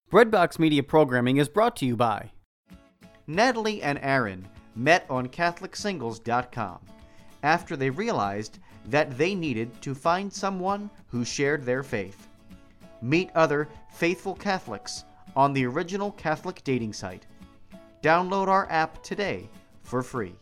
Breadbox Media programming is brought to you by Natalie and Aaron met on CatholicSingles.com after they realized that they needed to find someone who shared their faith. Meet other faithful Catholics on the original Catholic dating site. Download our app today for free.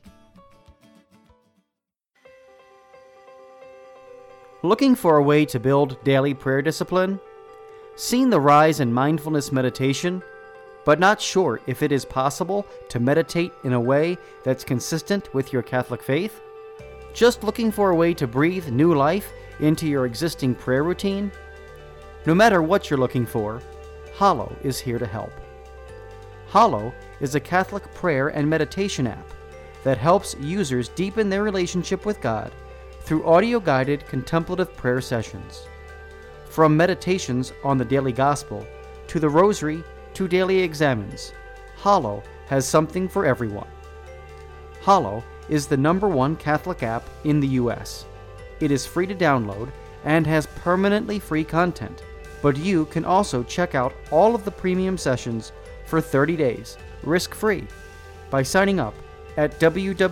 Looking for a way to build daily prayer discipline? Seen the rise in mindfulness meditation, but not sure if it is possible to meditate in a way that's consistent with your Catholic faith? Just looking for a way to breathe new life into your existing prayer routine? No matter what you're looking for, Hallow is here to help. Hallow is a Catholic prayer and meditation app that helps users deepen their relationship with God through audio-guided contemplative prayer sessions. From meditations on the daily gospel, to the rosary, to daily examens, Hallow has something for everyone. Hallow is the #1 Catholic app in the U.S. It is free to download and has permanently free content, but you can also check out all of the premium sessions for 30 days, risk-free, by signing up at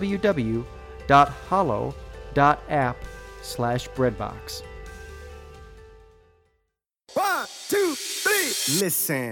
www.hallow.app/breadbox. 1, 2, 3, listen.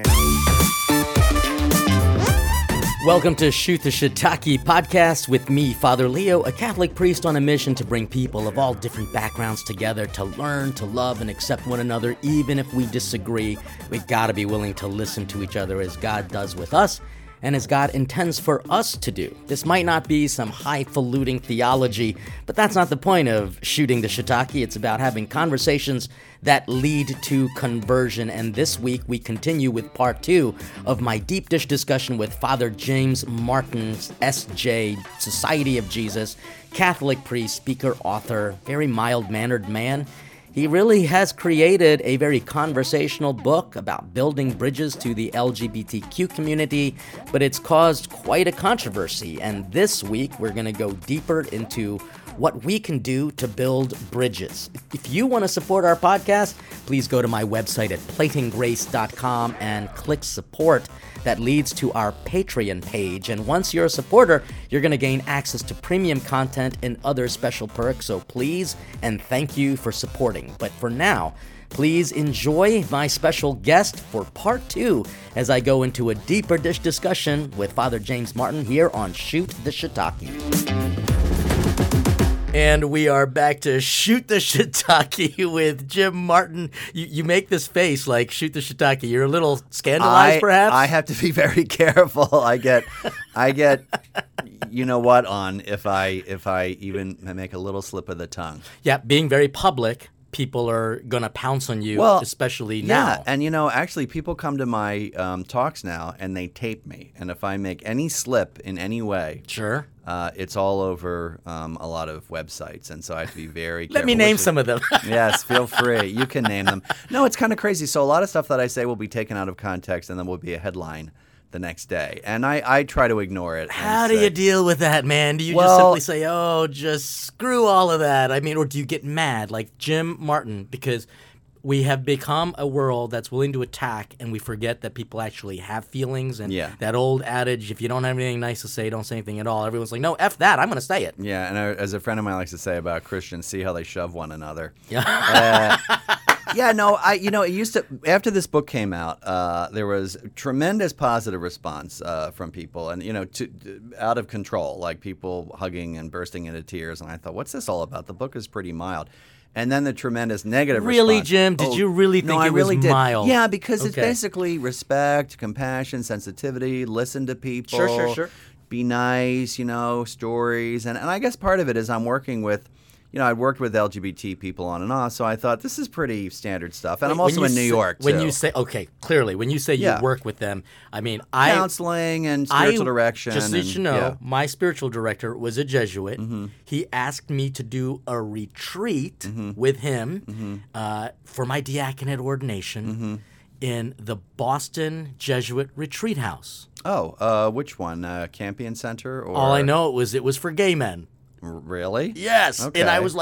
Welcome to Shoot the Shiitake podcast with me, Father Leo, a Catholic priest on a mission to bring people of all different backgrounds together to learn, to love, and accept one another. Even if we disagree, we gotta be willing to listen to each other as God does with us and as God intends for us to do. This might not be some highfalutin theology, but that's not the point of Shooting the Shiitake. It's about having conversations that lead to conversion. And this week we continue with part 2 of my deep dish discussion with Father James Martin, S.J., Society of Jesus, Catholic priest, speaker, author, very mild-mannered man. He really has created a very conversational book about building bridges to the LGBTQ community, but it's caused quite a controversy. And this week, we're going to go deeper into what we can do to build bridges. If you want to support our podcast, please go to my website at platinggrace.com and click support. That leads to our Patreon page. And once you're a supporter, you're going to gain access to premium content and other special perks. So please and thank you for supporting. But for now, please enjoy my special guest for part 2 as I go into a deeper dish discussion with Father James Martin here on Shoot the Shiitake. And we are back to Shoot the Shiitake with Jim Martin. You make this face like Shoot the Shiitake. You're a little scandalized, perhaps? I have to be very careful. I get, you know what, on if I even make a little slip of the tongue. Yeah, being very public, people are going to pounce on you, especially now. Yeah, and actually people come to my talks now and they tape me. And if I make any slip in any way, sure, it's all over a lot of websites, and so I have to be very careful. Let me name some of them. Yes, feel free. You can name them. No, it's kind of crazy. So a lot of stuff that I say will be taken out of context and then will be a headline the next day, and I try to ignore it. How do you deal with that, man? Do you just simply say, oh, just screw all of that? I mean, or do you get mad like Jim Martin? Because we have become a world that's willing to attack, and we forget that people actually have feelings. And that old adage, if you don't have anything nice to say, don't say anything at all. Everyone's like, no, F that, I'm going to say it. Yeah, and as a friend of mine likes to say about Christians, see how they shove one another. Yeah. It used to, after this book came out, there was tremendous positive response from people, and, out of control, like people hugging and bursting into tears. And I thought, what's this all about? The book is pretty mild. And then the tremendous negative response. Really, Jim? Did you really think it was mild? Yeah, because it's basically respect, compassion, sensitivity, listen to people. Sure. Be nice, stories. And I guess part of it is I'm working with, I'd worked with LGBT people on and off, so I thought this is pretty standard stuff. And I'm also in New York, too. When you say, clearly, when you say you work with them, I mean, counseling and spiritual direction. Just so you know, my spiritual director was a Jesuit. Mm-hmm. He asked me to do a retreat with him for my diaconate ordination in the Boston Jesuit Retreat House. Oh, which one? Campion Center? Or... All I know it was for gay men. Really? Yes. Okay. And I was like,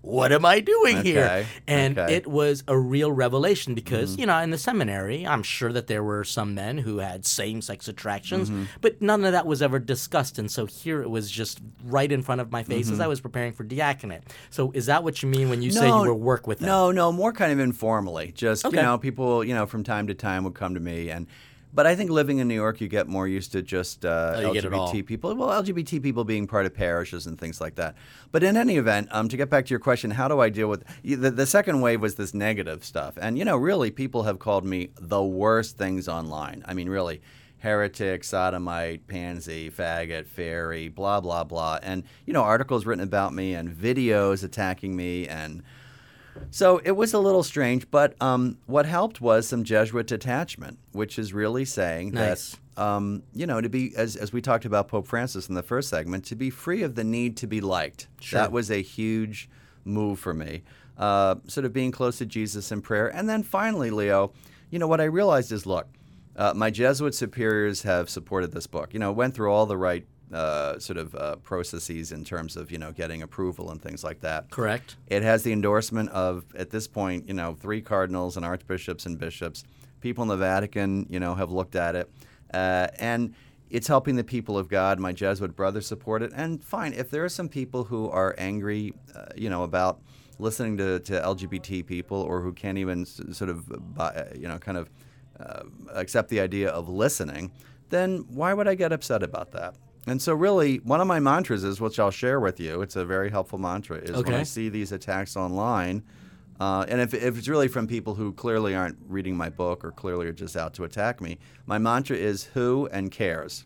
what am I doing here? Okay, And okay. it was a real revelation because, in the seminary, I'm sure that there were some men who had same-sex attractions, but none of that was ever discussed. And so here it was just right in front of my face as I was preparing for diaconate. So is that what you mean when you say you were work with them? No, more kind of informally. Just, Okay. people, from time to time would come to me. But I think living in New York, you get more used to just you get it all. LGBT people. Well, LGBT people being part of parishes and things like that. But in any event, to get back to your question, how do I deal with the second wave was this negative stuff. And, really, people have called me the worst things online. I mean, really, heretic, sodomite, pansy, faggot, fairy, blah, blah, blah. And, articles written about me and videos attacking me and... So it was a little strange, but what helped was some Jesuit detachment, which is really saying Nice. that, to be, as we talked about Pope Francis in the first segment, to be free of the need to be liked. Sure. That was a huge move for me, sort of being close to Jesus in prayer. And then finally, Leo, what I realized is, look, my Jesuit superiors have supported this book. Went through all the right processes in terms of, getting approval and things like that. Correct. It has the endorsement of, at this point, 3 cardinals and archbishops and bishops. People in the Vatican, have looked at it. And it's helping the people of God. My Jesuit brothers support it. And fine, if there are some people who are angry, about listening to LGBT people or who can't even accept the idea of listening, then why would I get upset about that? And so really, one of my mantras is, which I'll share with you, it's a very helpful mantra, is when I see these attacks online, and if it's really from people who clearly aren't reading my book or clearly are just out to attack me, my mantra is who and cares.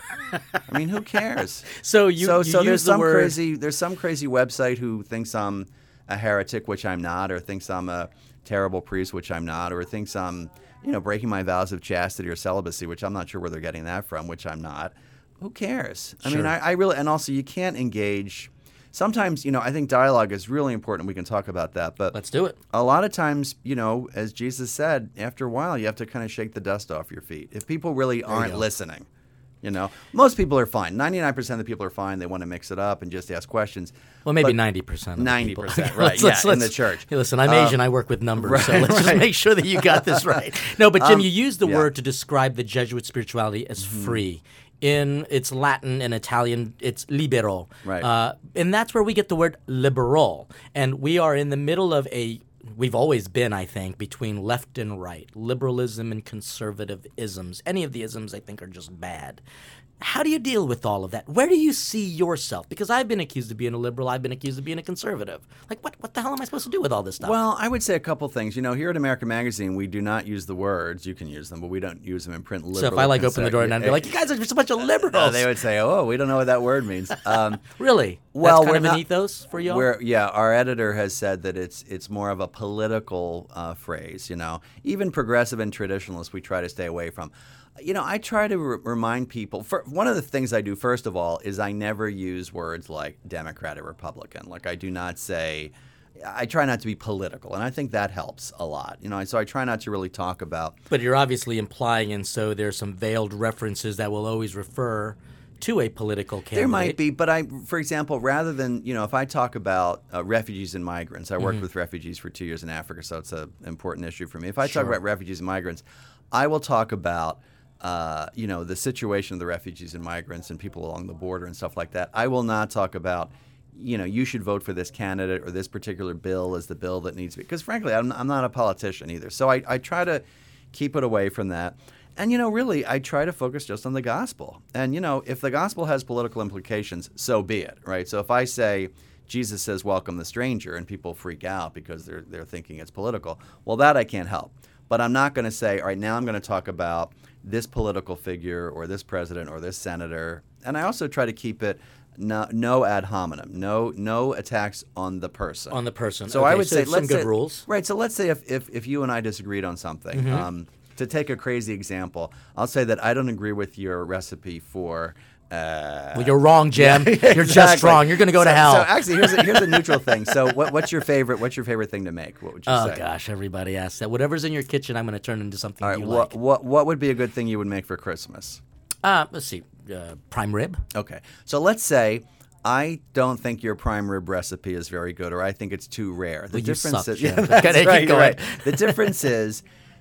I mean, who cares? So you so use there's the some word... there's some crazy website who thinks I'm a heretic, which I'm not, or thinks I'm a terrible priest, which I'm not, or thinks I'm breaking my vows of chastity or celibacy, which I'm not sure where they're getting that from, which I'm not. Who cares? I mean, I really, and also you can't engage. Sometimes, I think dialogue is really important. We can talk about that. But Let's do it. a lot of times, as Jesus said, after a while, you have to kind of shake the dust off your feet. If people really aren't listening, most people are fine. 99% of the people are fine. They want to mix it up and just ask questions. Well, maybe But 90%. 90%, right, in the church. Hey, listen, I'm Asian. I work with numbers, so let's just make sure that you got this right. No, but Jim, you used the word to describe the Jesuit spirituality as free. In its Latin and Italian, it's libero. Right. And that's where we get the word liberal. And we are in the middle of we've always been, I think, between left and right, liberalism and conservative isms. Any of the isms, I think, are just bad. How do you deal with all of that? Where do you see yourself? Because I've been accused of being a liberal. I've been accused of being a conservative. Like, what the hell am I supposed to do with all this stuff? Well, I would say a couple things. Here at American Magazine, we do not use the words. You can use them, but we don't use them in print. So if I open the door and I'd be like, you guys are just a bunch of liberals. They would say, oh, we don't know what that word means. Really? Well, That's kind we're of an not- ethos for y'all? Our editor has said that it's more of a political phrase. Even progressive and traditionalists, we try to stay away from. I try to remind people. One of the things I do, first of all, is I never use words like Democrat or Republican. Like I do not say. I try not to be political, and I think that helps a lot. So I try not to really talk about. But you're obviously implying, and so there's some veiled references that will always refer to a political candidate. There might be, but for example, rather than, if I talk about refugees and migrants, I worked with refugees for 2 years in Africa, so it's an important issue for me. If I talk about refugees and migrants, I will talk about, the situation of the refugees and migrants and people along the border and stuff like that. I will not talk about, you should vote for this candidate or this particular bill is the bill that needs to be. Because frankly, I'm not a politician either. So I try to keep it away from that. And, really, I try to focus just on the gospel. And, if the gospel has political implications, so be it, right? So if I say Jesus says, welcome the stranger, and people freak out because they're thinking it's political, well, that I can't help. But I'm not going to say, all right, now I'm going to talk about this political figure or this president or this senator. And I also try to keep it no ad hominem, no attacks on the person. On the person. So Okay, I would say, some let's good say, rules. Right. So let's say if you and I disagreed on something, to take a crazy example, I'll say that I don't agree with your recipe for. Well, you're wrong, Jim. You're just Exactly. wrong. You're going to go to hell. So actually, here's a neutral thing. So what's your favorite thing to make? What would you say? Oh, gosh, everybody asks that. Whatever's in your kitchen, I'm going to turn into something All right. you like. What would be a good thing you would make for Christmas? Let's see. Prime rib. Okay. So let's say I don't think your prime rib recipe is very good, or I think it's too rare. The Well, you difference suck, is, Jim. yeah, that's Okay, keep right, you're going. right. The difference is,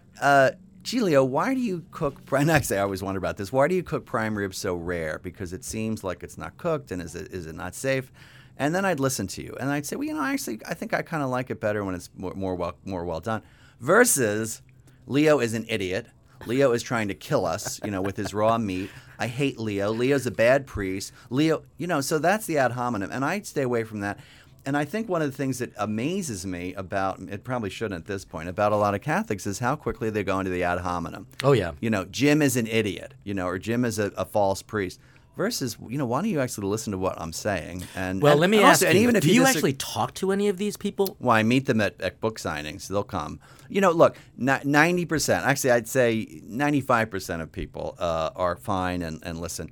gee, Leo, why do you cook? Actually, I always wonder about this. Why do you cook prime rib so rare? Because it seems like it's not cooked, and is it not safe? And then I'd listen to you, and I'd say, well, actually, I think I kind of like it better when it's more well done. Versus, Leo is an idiot. Leo is trying to kill us, with his raw meat. I hate Leo. Leo's a bad priest. Leo, so that's the ad hominem, and I stay away from that. And I think one of the things that amazes me about, it probably shouldn't at this point, about a lot of Catholics is how quickly they go into the ad hominem. Oh, yeah. Jim is an idiot, or Jim is a false priest. Versus, why don't you actually listen to what I'm saying? Let me ask also, you, even if do you disagree- actually talk to any of these people? Well, I meet them at book signings. They'll come. Look, 90%, actually I'd say 95% of people are fine and listen.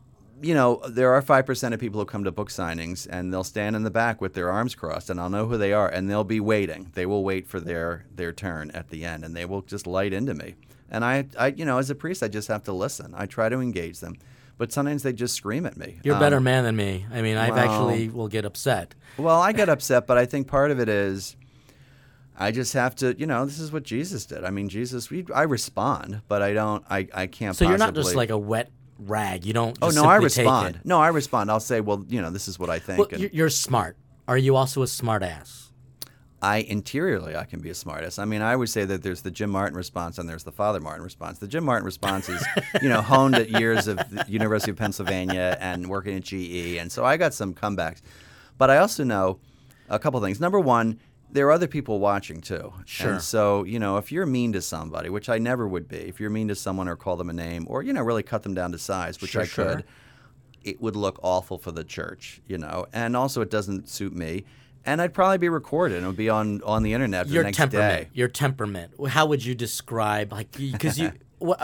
There are 5% of people who come to book signings, and they'll stand in the back with their arms crossed, and I'll know who they are, and they'll be waiting. They will wait for their turn at the end, and they will just light into me. And I as a priest, I just have to listen. I try to engage them. But sometimes they just scream at me. You're a better man than me. I mean, I've well- actually will get upset. Well, I get upset, but I think part of it is I just have to, this is what Jesus did. I mean, I respond, but I can't So you're not possibly- just like a wet rag. You don't Oh, just no, I simply take respond. it. No, I respond. I'll say, well, this is what I think. Well, and you're smart. Are you also a smart ass? interiorly, I can be a smartass. I mean, I would say that there's the Jim Martin response and there's the Father Martin response. The Jim Martin response is, honed at years of the University of Pennsylvania and working at GE. And so I got some comebacks. But I also know a couple things. Number one, there are other people watching too. Sure. And so, if you're mean to somebody, which I never would be, if you're mean to someone or call them a name or, really cut them down to size, which Sure, I could, sure. it would look awful for the church, And also it doesn't suit me. And I'd probably be recorded and it would be on the internet the next day. Your temperament. How would you describe, because you,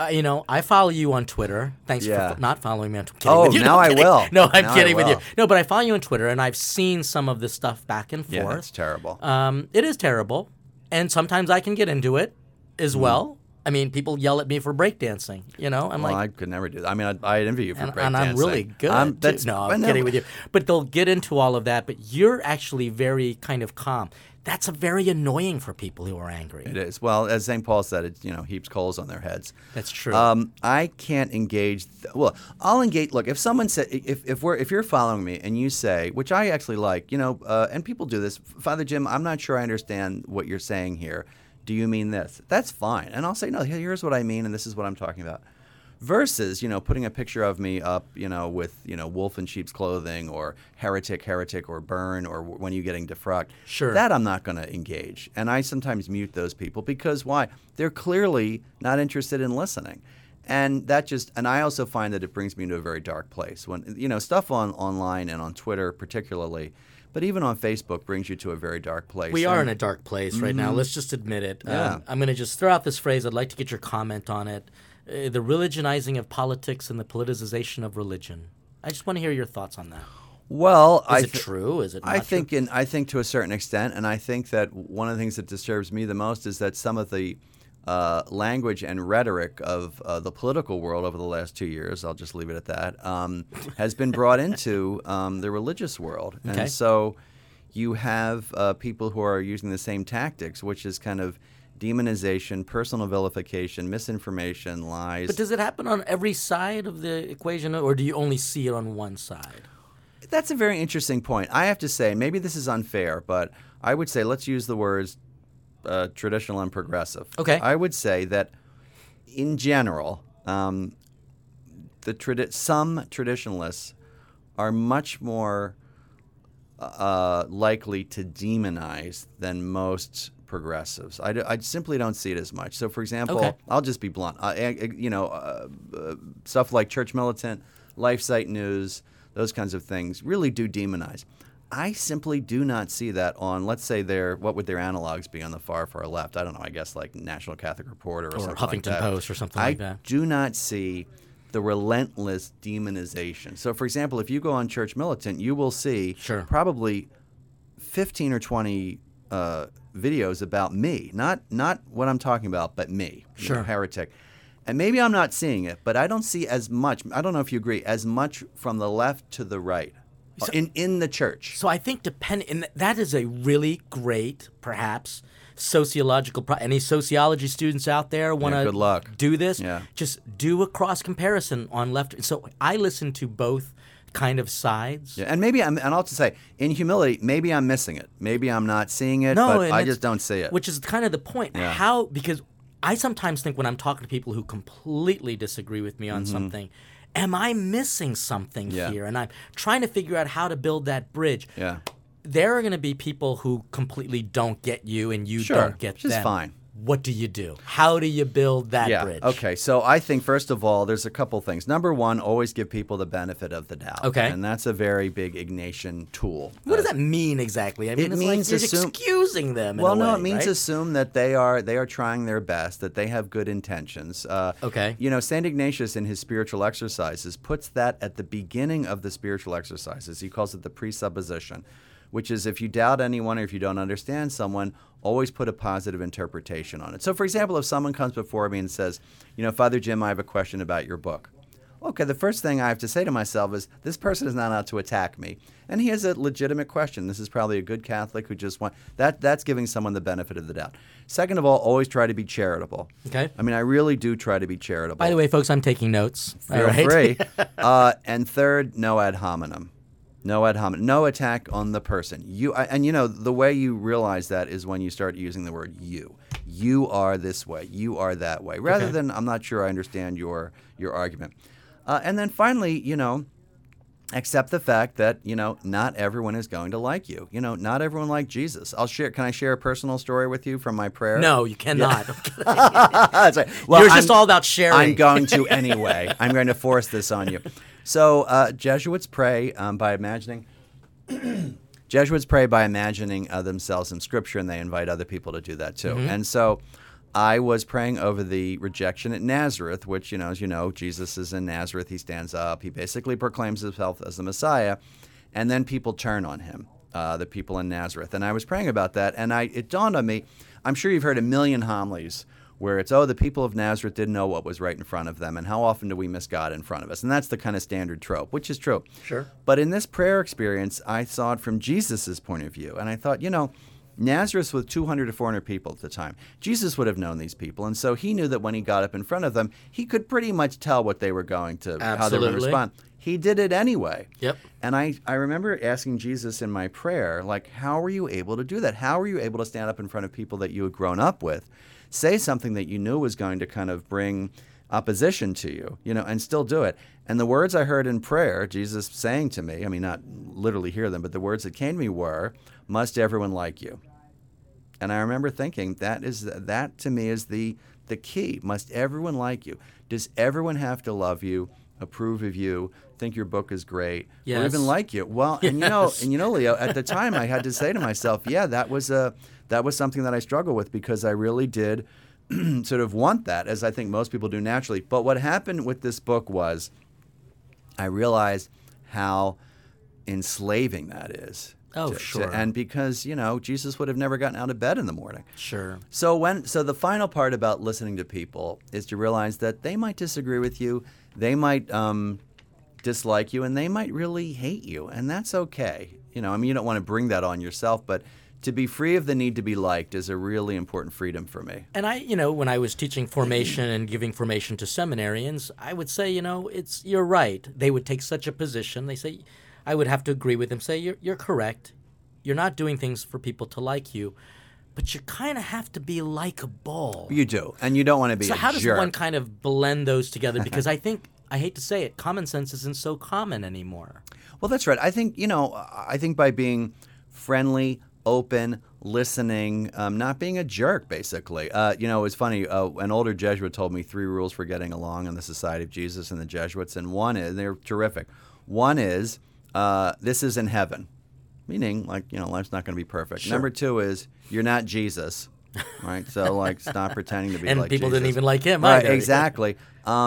I follow you on Twitter. Thanks Yeah. for not following me on Twitter. Oh, now I will. No, I'm Now I kidding with you. will. No, but I follow you on Twitter, and I've seen some of this stuff back and Yeah, forth. that's terrible. It is terrible, and sometimes I can get into it as well. I mean, people yell at me for breakdancing. I'm Well, like, I could never do that. I mean, I'd envy you for breakdancing. and I'm really good. No, I'm kidding with you. But they'll get into all of that. But you're actually very kind of calm. That's very annoying for people who are angry. It is. Well, as St. Paul said, it heaps coals on their heads. That's true. I can't engage. I'll engage. Look, if someone said, if you're following me and you say, which I actually like, and people do this, Father Jim, I'm not sure I understand what you're saying here. Do you mean this? That's fine. And I'll say, no, here's what I mean, and this is what I'm talking about. Versus, putting a picture of me up, with, wolf in sheep's clothing or heretic, or burn, or when you getting defrocked. Sure. That I'm not going to engage. And I sometimes mute those people because why? They're clearly not interested in listening. And I also find that it brings me into a very dark place. When, stuff online and on Twitter particularly, but even on Facebook brings you to a very dark place. We are in a dark place right now. Let's just admit it. Yeah. I'm going to just throw out this phrase. I'd like to get your comment on it. The religionizing of politics and the politicization of religion. I just want to hear your thoughts on that. Well, Is it true? Is it not I true? think to a certain extent, and I think that one of the things that disturbs me the most is that some of the language and rhetoric of the political world over the last 2 years, I'll just leave it at that, has been brought into the religious world. Okay. And so you have people who are using the same tactics, which is kind of demonization, personal vilification, misinformation, lies. But does it happen on every side of the equation, or do you only see it on one side? That's a very interesting point. I have to say, maybe this is unfair, but I would say let's use the words traditional and progressive. Okay. I would say that in general, some traditionalists are much more likely to demonize than most progressives. I simply don't see it as much. So, for example, Okay. I'll just be blunt. Stuff like Church Militant, LifeSite News, those kinds of things really do demonize. I simply do not see that on, let's say, what would their analogs be on the far left? I don't know. I guess like National Catholic Reporter or something like Huffington that. Post or something like that. I do not see the relentless demonization. So, for example, if you go on Church Militant, you will see Sure. probably 15 or 20 videos about me, not what I'm talking about, but me, Sure. heretic. And maybe I'm not seeing it, but I don't see as much. I don't know if you agree, as much from the left to the right. in the church. So I think and that is a really great, perhaps, sociological. Any sociology students out there want good luck. to do this? Yeah. Just do a cross comparison on left. So I listen to both kind of sides. Yeah, and maybe and I'll just say, in humility, maybe I'm missing it. Maybe I'm not seeing it, No, but and I just don't see it. Which is kind of the point. Yeah. Because I sometimes think when I'm talking to people who completely disagree with me on something, am I missing something Yeah. here? And I'm trying to figure out how to build that bridge. Yeah. There are going to be people who completely don't get you and you Sure, don't get which is them. fine. What do you do? How do you build that bridge? Okay. So I think, first of all, there's a couple things. Number one, always give people the benefit of the doubt. Okay. And that's a very big Ignatian tool. What does that mean exactly? I mean, it's means like you're assume- excusing them in Well, a no, way, it means right? assume that they are trying their best, that they have good intentions. Okay. You know, St. Ignatius in his spiritual exercises puts that at the beginning of the spiritual exercises. He calls it the presupposition, which is if you doubt anyone or if you don't understand someone, always put a positive interpretation on it. So, for example, if someone comes before me and says, you know, Father Jim, I have a question about your book. Okay, the first thing I have to say to myself is, this person is not out to attack me. And he has a legitimate question. This is probably a good Catholic who just that's giving someone the benefit of the doubt. Second of all, always try to be charitable. Okay. I mean, I really do try to be charitable. By the way, folks, I'm taking notes. Feel All right? free. And third, no ad hominem. No ad hominem. No attack on the person. And you know, the way you realize that is when you start using the word you. You are this way. You are that way. Rather than, I'm not sure I understand your argument. And then finally, you know, accept the fact that, you know, not everyone is going to like you. You know, not everyone liked Jesus. Can I share a personal story with you from my prayer? No, you cannot. That's right. Well, You're just all about sharing. I'm going to anyway. I'm going to force this on you. So Jesuits pray by imagining. Jesuits pray by imagining themselves in Scripture, and they invite other people to do that too. Mm-hmm. And so I was praying over the rejection at Nazareth, which, you know, as you know, Jesus is in Nazareth. He stands up. He basically proclaims himself as the Messiah, and then people turn on him, the people in Nazareth. And I was praying about that, and it dawned on me, I'm sure you've heard a million homilies where it's, the people of Nazareth didn't know what was right in front of them, and how often do we miss God in front of us? And that's the kind of standard trope, which is true. Sure. But in this prayer experience, I saw it from Jesus' point of view, and I thought, you know, Nazareth was 200 to 400 people at the time. Jesus would have known these people, and so he knew that when he got up in front of them, he could pretty much tell what they were going to, how they were going to respond. He did it anyway. Yep. And I remember asking Jesus in my prayer, like, how were you able to do that? How were you able to stand up in front of people that you had grown up with, say something that you knew was going to kind of bring opposition to you, you know, and still do it? And the words I heard in prayer, Jesus saying to me, I mean, not literally hear them, but the words that came to me were, must everyone like you? And I remember thinking, that to me is the key. Must everyone like you? Does everyone have to love you, approve of you, think your book is great, or even like you? Well, and you know, Leo, at the time I had to say to myself, yeah, that was something that I struggled with, because I really did sort of want that, as I think most people do naturally. But what happened with this book was I realized how enslaving that is. Sure. And because, you know, Jesus would have never gotten out of bed in the morning. Sure. So the final part about listening to people is to realize that they might disagree with you, they might dislike you, and they might really hate you, and that's okay. You know, I mean, you don't want to bring that on yourself, but to be free of the need to be liked is a really important freedom for me. And when I was teaching formation and giving formation to seminarians, I would say, you're right. They would take such a position. They say, I would have to agree with them, say, you're correct. You're not doing things for people to like you, but you kind of have to be likable. You do, and you don't want to be a jerk. So how does one kind of blend those together? Because I hate to say it, common sense isn't so common anymore. Well, that's right. I think by being friendly, open, listening, not being a jerk, basically. It was funny. An older Jesuit told me 3 rules for getting along in the Society of Jesus and the Jesuits, and one is, they're terrific. One is, this is in heaven, meaning, life's not going to be perfect. Sure. Number 2 is, you're not Jesus, right? So, stop pretending to be and like people Jesus. didn't even like him Right, either. exactly.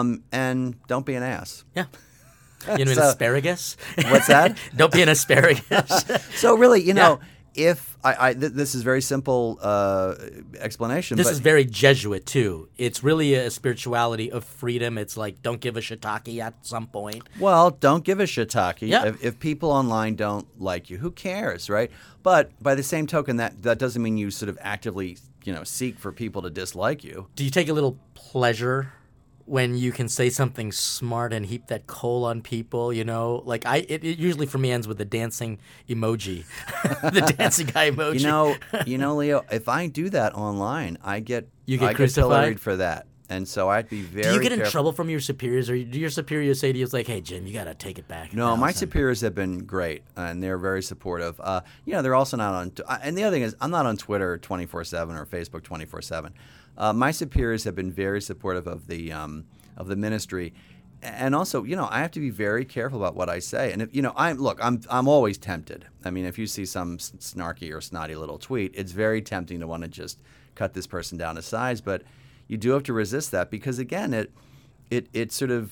And don't be an ass. Yeah. You mean asparagus? What's that? Don't be an asparagus. So really, this is very simple explanation. This but is very Jesuit, too. It's really a spirituality of freedom. It's like, don't give a shiitake at some point. Well, don't give a shiitake. Yeah. If people online don't like you, who cares, right? But by the same token, that doesn't mean you sort of actively, seek for people to dislike you. Do you take a little pleasure when you can say something smart and heap that coal on people, Like it usually for me ends with the dancing emoji, the dancing guy emoji. Leo, if I do that online, I get crucified? pilloried for that. And so I'd be very Do you get in careful. trouble from your superiors, or do your superiors say to you, it's like, hey, Jim, you got to take it back? No, my Allison? superiors have been great, and they're very supportive. They're also not on and the other thing is, I'm not on Twitter 24/7 or Facebook 24/7. My superiors have been very supportive of the ministry. And also, I have to be very careful about what I say. And if I'm always tempted. I mean, if you see some snarky or snotty little tweet, it's very tempting to want to just cut this person down to size. But you do have to resist that because, again, it sort of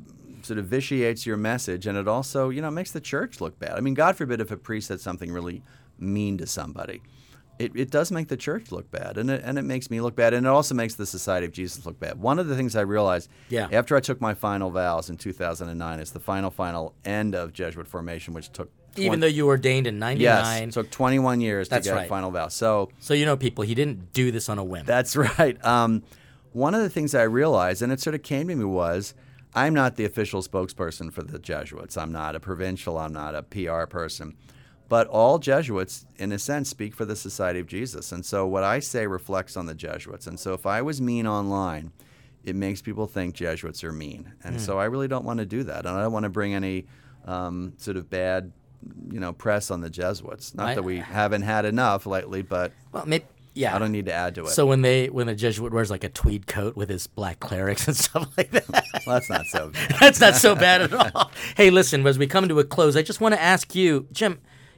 vitiates your message, and it also makes the church look bad. I mean, God forbid if a priest said something really mean to somebody. It does make the church look bad, and it makes me look bad, and it also makes the Society of Jesus look bad. One of the things I realized after I took my final vows in 2009, it's the final end of Jesuit formation, which took even though you ordained in 99. Yes, it took 21 years to get a final vow. So people, he didn't do this on a whim. That's right. One of the things I realized, and it sort of came to me, was I'm not the official spokesperson for the Jesuits. I'm not a provincial. I'm not a PR person. But all Jesuits, in a sense, speak for the Society of Jesus. And so what I say reflects on the Jesuits. And so if I was mean online, it makes people think Jesuits are mean. And so I really don't want to do that. And I don't want to bring any sort of bad press on the Jesuits. Not that we haven't had enough lately, but I don't need to add to it. So when a Jesuit wears like a tweed coat with his black clerics and stuff like that. Well, that's not so bad. That's not so bad at all. Hey, listen, as we come to a close, I just want to ask you, Jim,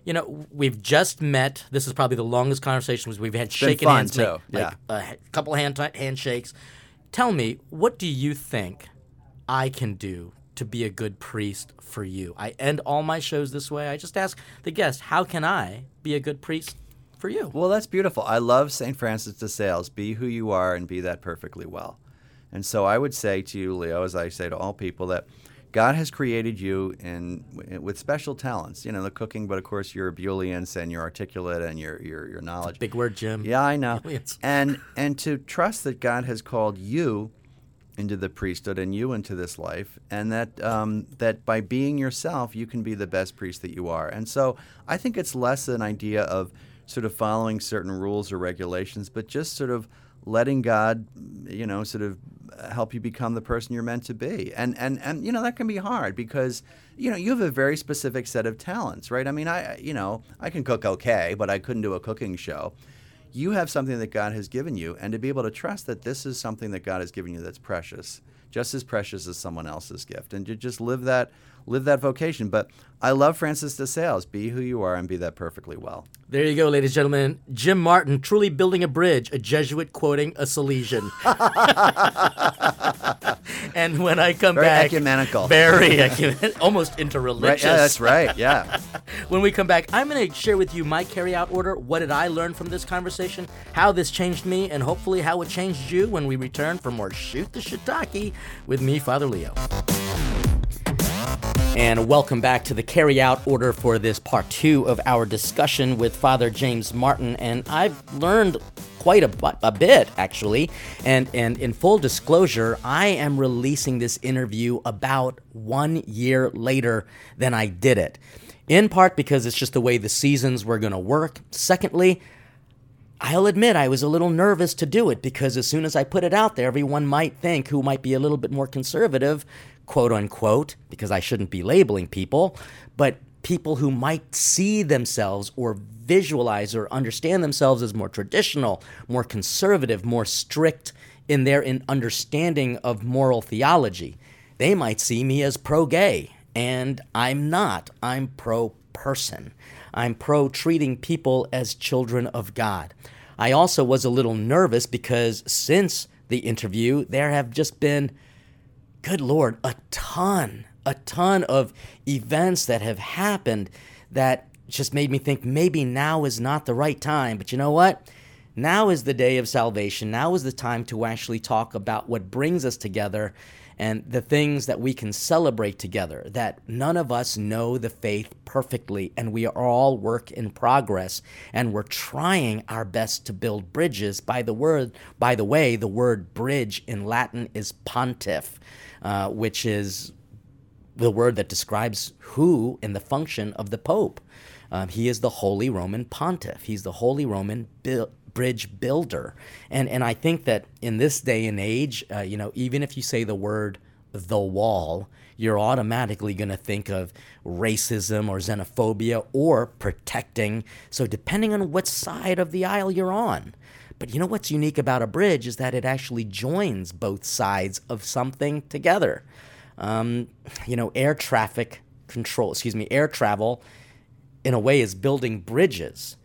we've just met. This is probably the longest conversation we've had. Shaking hands, too. Like a couple handshakes. Tell me, what do you think I can do to be a good priest for you? I end all my shows this way. I just ask the guest, how can I be a good priest for you? Well, that's beautiful. I love St. Francis de Sales. Be who you are and be that perfectly well. And so I would say to you, Leo, as I say to all people, that God has created you with special talents, the cooking, but of course you're ebullient and you're articulate and your knowledge. Big word, Jim. Yeah, I know. Ebullience. And to trust that God has called you into the priesthood and you into this life, and that by being yourself, you can be the best priest that you are. And so I think it's less an idea of sort of following certain rules or regulations, but just sort of letting God, sort of help you become the person you're meant to be. And that can be hard because, you have a very specific set of talents, right? I mean, I can cook okay, but I couldn't do a cooking show. You have something that God has given you, and to be able to trust that this is something that God has given you that's precious, just as precious as someone else's gift, and to just live that vocation. But I love Francis de Sales. Be who you are and be that perfectly well. There you go, ladies and gentlemen. Jim Martin, truly building a bridge, a Jesuit quoting a Salesian. And when I come very back... ecumenical. Very ecumenical. Almost interreligious. Right, yeah, that's right, yeah. When we come back, I'm going to share with you my carry-out order. What did I learn from this conversation? How this changed me, and hopefully how it changed you when we return for more Shoot the Shiitake with me, Father Leo. And welcome back to the carry-out order for this part 2 of our discussion with Father James Martin. And I've learned quite a bit, actually. And in full disclosure, I am releasing this interview about 1 year later than I did it. In part because it's just the way the seasons were going to work. Secondly, I'll admit I was a little nervous to do it because as soon as I put it out there, everyone might think, who might be a little bit more conservative, quote unquote, because I shouldn't be labeling people, but people who might see themselves or visualize or understand themselves as more traditional, more conservative, more strict in their understanding of moral theology. They might see me as pro-gay, and I'm not. I'm pro-person. I'm pro-treating people as children of God. I also was a little nervous because since the interview, there have just been, good Lord, a ton of events that have happened that just made me think maybe now is not the right time. But you know what? Now is the day of salvation. Now is the time to actually talk about what brings us together and the things that we can celebrate together, that none of us know the faith perfectly, and we are all work in progress, and we're trying our best to build bridges. By the way, the word bridge in Latin is pontiff, which is the word that describes who and the function of the Pope. He is the Holy Roman Pontiff. He's the Holy Roman bridge builder. And I think that in this day and age, even if you say the word the wall, you're automatically going to think of racism or xenophobia or protecting. So depending on what side of the aisle you're on. But you know what's unique about a bridge is that it actually joins both sides of something together. Air travel in a way is building bridges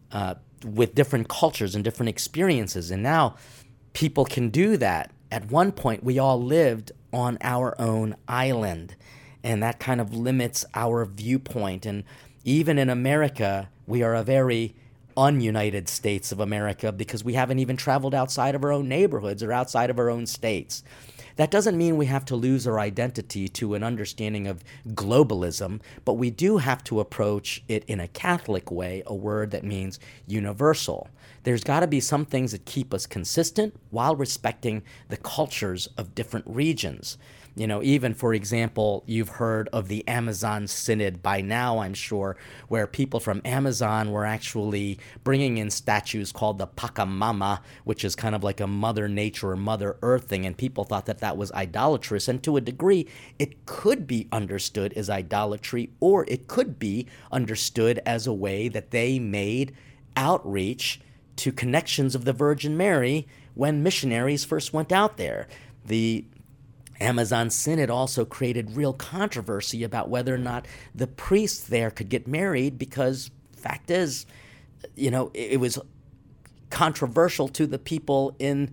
with different cultures and different experiences. And now people can do that. At one point, we all lived on our own island, and that kind of limits our viewpoint. And even in America, we are a very ununited states of America because we haven't even traveled outside of our own neighborhoods or outside of our own states. That doesn't mean we have to lose our identity to an understanding of globalism, but we do have to approach it in a Catholic way, a word that means universal. There's got to be some things that keep us consistent while respecting the cultures of different regions. Even, for example, you've heard of the Amazon Synod by now, I'm sure, where people from Amazon were actually bringing in statues called the Pachamama, which is kind of like a Mother Nature or Mother Earth thing, and people thought that that was idolatrous. And to a degree, it could be understood as idolatry, or it could be understood as a way that they made outreach to connections of the Virgin Mary when missionaries first went out there. The Amazon Synod also created real controversy about whether or not the priests there could get married because, fact is, it was controversial to the people in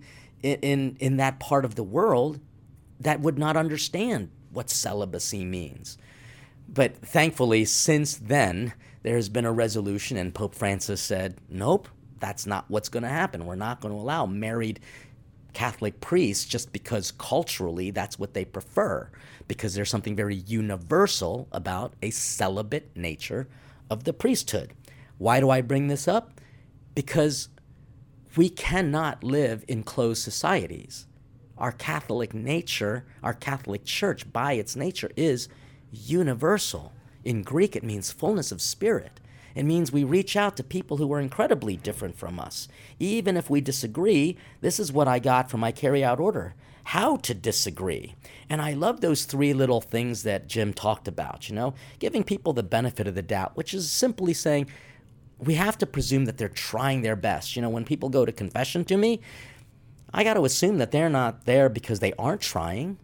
that part of the world that would not understand what celibacy means. But thankfully, since then, there has been a resolution, and Pope Francis said, nope, that's not what's going to happen. We're not going to allow married Catholic priests just because culturally that's what they prefer, because there's something very universal about a celibate nature of the priesthood. Why do I bring this up? Because we cannot live in closed societies. Our Catholic nature, our Catholic Church by its nature is universal. In Greek, it means fullness of spirit. It means we reach out to people who are incredibly different from us. Even if we disagree, this is what I got from my carry-out order: how to disagree. And I love those three little things that Jim talked about, giving people the benefit of the doubt, which is simply saying we have to presume that they're trying their best. When people go to confession to me, I got to assume that they're not there because they aren't trying.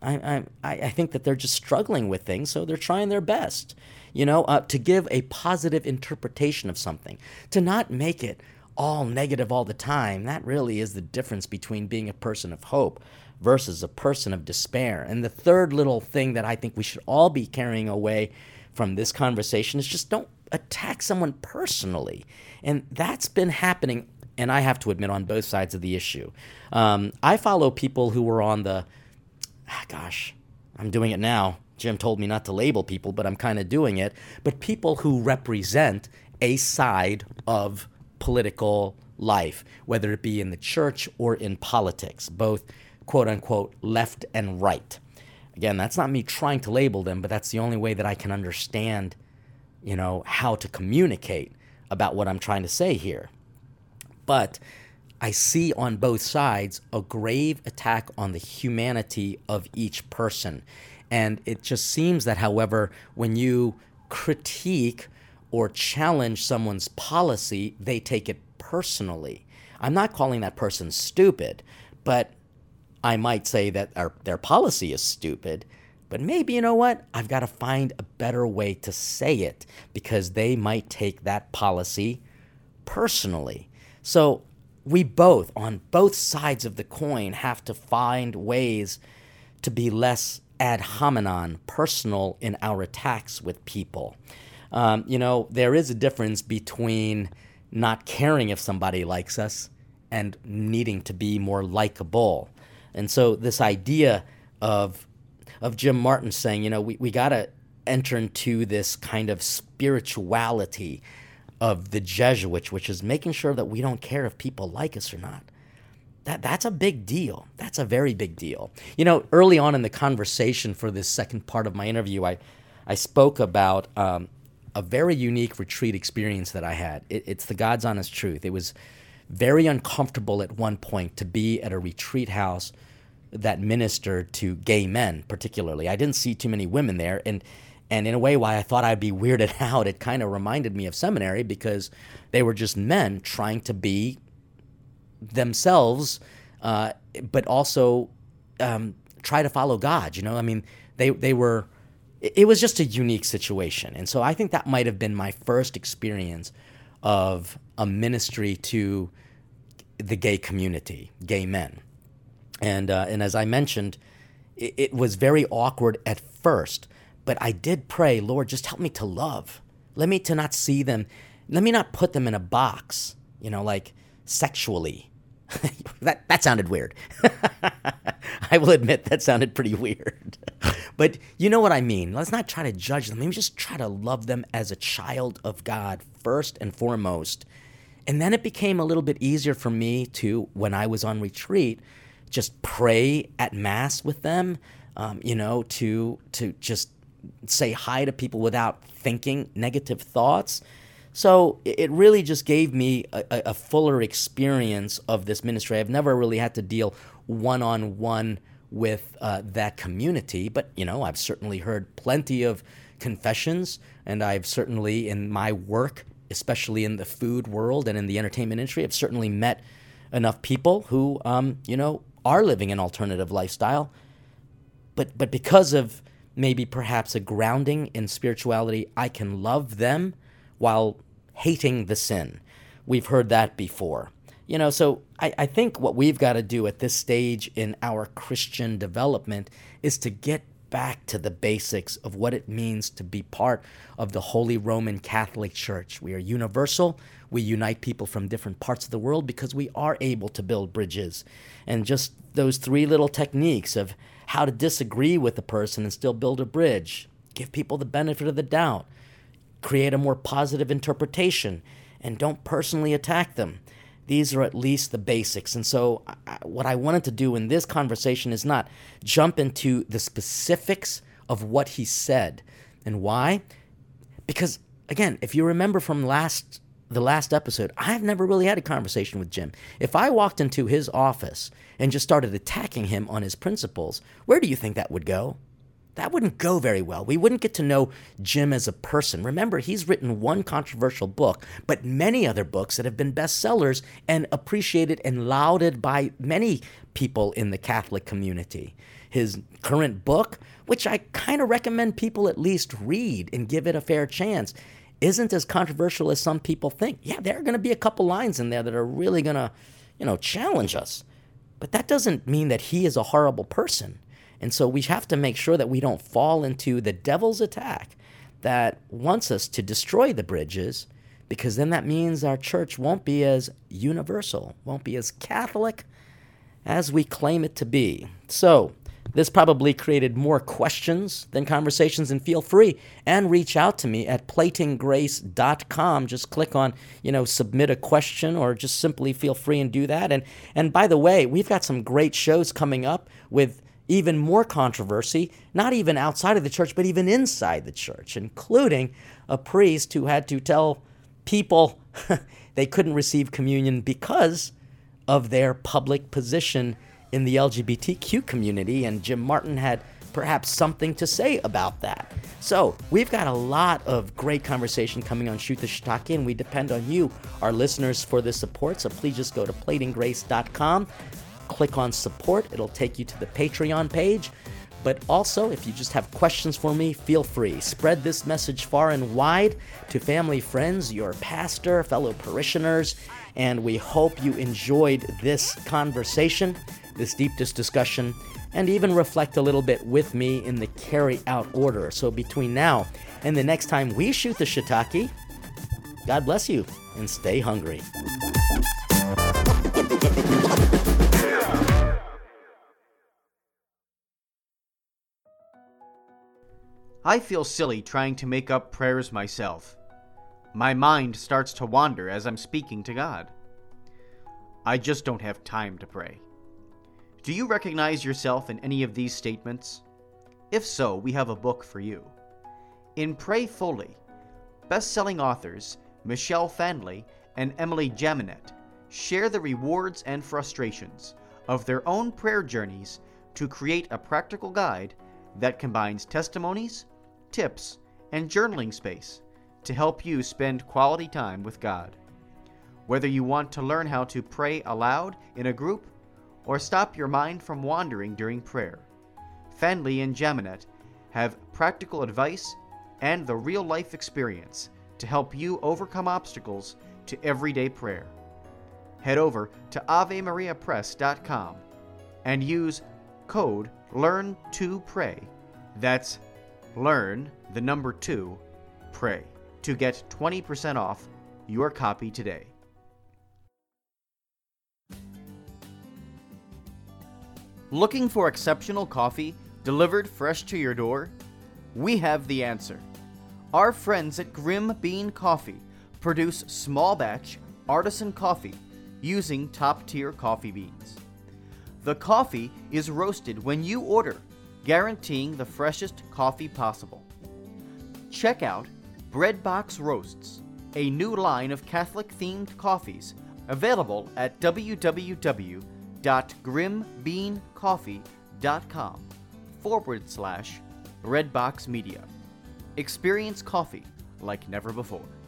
I think that they're just struggling with things, so they're trying their best. To give a positive interpretation of something, to not make it all negative all the time. That really is the difference between being a person of hope versus a person of despair. And the third little thing that I think we should all be carrying away from this conversation is just don't attack someone personally. And that's been happening, and I have to admit, on both sides of the issue. I follow people who were on the, I'm doing it now. Jim told me not to label people, but I'm kind of doing it. But people who represent a side of political life, whether it be in the church or in politics, both quote-unquote left and right. Again, that's not me trying to label them, but that's the only way that I can understand, how to communicate about what I'm trying to say here. But I see on both sides a grave attack on the humanity of each person. And it just seems that, however, when you critique or challenge someone's policy, they take it personally. I'm not calling that person stupid, but I might say that their policy is stupid. But maybe, I've got to find a better way to say it, because they might take that policy personally. So we both, on both sides of the coin, have to find ways to be less ad hominem, personal in our attacks with people. There is a difference between not caring if somebody likes us and needing to be more likable. And so this idea of Jim Martin saying, we got to enter into this kind of spirituality of the Jesuits, which is making sure that we don't care if people like us or not. That's a big deal. That's a very big deal. Early on in the conversation for this second part of my interview, I spoke about a very unique retreat experience that I had. It's the God's honest truth. It was very uncomfortable at one point to be at a retreat house that ministered to gay men particularly. I didn't see too many women there, and in a way, why I thought I'd be weirded out, it kind of reminded me of seminary because they were just men trying to be themselves, but also try to follow God. They were. It was just a unique situation, and so I think that might have been my first experience of a ministry to the gay community, gay men, and as I mentioned, it was very awkward at first. But I did pray, Lord, just help me to love. Let me to not see them. Let me not put them in a box, like sexually. That sounded weird. I will admit that sounded pretty weird. But you know what I mean. Let's not try to judge them. Maybe just try to love them as a child of God first and foremost. And then it became a little bit easier for me to, when I was on retreat, just pray at Mass with them, to just say hi to people without thinking negative thoughts. So it really just gave me a fuller experience of this ministry. I've never really had to deal one-on-one with that community, but I've certainly heard plenty of confessions, and I've certainly, in my work, especially in the food world and in the entertainment industry, I've certainly met enough people who are living an alternative lifestyle, but because of maybe perhaps a grounding in spirituality, I can love them while hating the sin. We've heard that before. So I think what we've got to do at this stage in our Christian development is to get back to the basics of what it means to be part of the Holy Roman Catholic Church. We are universal. We unite people from different parts of the world because we are able to build bridges. And just those three little techniques of how to disagree with a person and still build a bridge, give people the benefit of the doubt, create a more positive interpretation, and don't personally attack them. These are at least the basics. And so what I wanted to do in this conversation is not jump into the specifics of what he said. And why? Because, again, if you remember from the last episode, I've never really had a conversation with Jim. If I walked into his office and just started attacking him on his principles, where do you think that would go? That wouldn't go very well. We wouldn't get to know Jim as a person. Remember, he's written one controversial book, but many other books that have been bestsellers and appreciated and lauded by many people in the Catholic community. His current book, which I kind of recommend people at least read and give it a fair chance, isn't as controversial as some people think. Yeah, there are going to be a couple lines in there that are really going to, challenge us. But that doesn't mean that he is a horrible person. And so we have to make sure that we don't fall into the devil's attack that wants us to destroy the bridges, because then that means our church won't be as universal, won't be as Catholic as we claim it to be. So this probably created more questions than conversations, and feel free and reach out to me at platinggrace.com. Just click on, submit a question, or just simply feel free and do that. And by the way, we've got some great shows coming up with even more controversy, not even outside of the church, but even inside the church, including a priest who had to tell people they couldn't receive communion because of their public position in the LGBTQ community, and Jim Martin had perhaps something to say about that. So we've got a lot of great conversation coming on Shoot the Shiitake, and we depend on you, our listeners, for the support. So please just go to platinggrace.com, click on support. It'll take you to the Patreon page. But also, if you just have questions for me, feel free. Spread this message far and wide to family, friends, your pastor, fellow parishioners, and we hope you enjoyed this conversation. this deep discussion, and even reflect a little bit with me in the carry out order. So between now and the next time we shoot the shiitake, God bless you and stay hungry. I feel silly trying to make up prayers myself. My mind starts to wander as I'm speaking to God. I just don't have time to pray. Do you recognize yourself in any of these statements? If so, we have a book for you. In Pray Fully, best-selling authors Michelle Fanley and Emily Jaminet share the rewards and frustrations of their own prayer journeys to create a practical guide that combines testimonies, tips, and journaling space to help you spend quality time with God. Whether you want to learn how to pray aloud in a group or stop your mind from wandering during prayer, Fanley and Jaminet have practical advice and the real-life experience to help you overcome obstacles to everyday prayer. Head over to AveMariaPress.com and use code LEARN2PRAY. That's learn, the number 2, pray, to get 20% off your copy today. Looking for exceptional coffee delivered fresh to your door? We have the answer. Our friends at Grim Bean Coffee produce small batch artisan coffee using top-tier coffee beans. The coffee is roasted when you order, guaranteeing the freshest coffee possible. Check out Breadbox Roasts, a new line of Catholic-themed coffees available at www.grimbeancoffee.com/Redbox Media. Experience coffee like never before.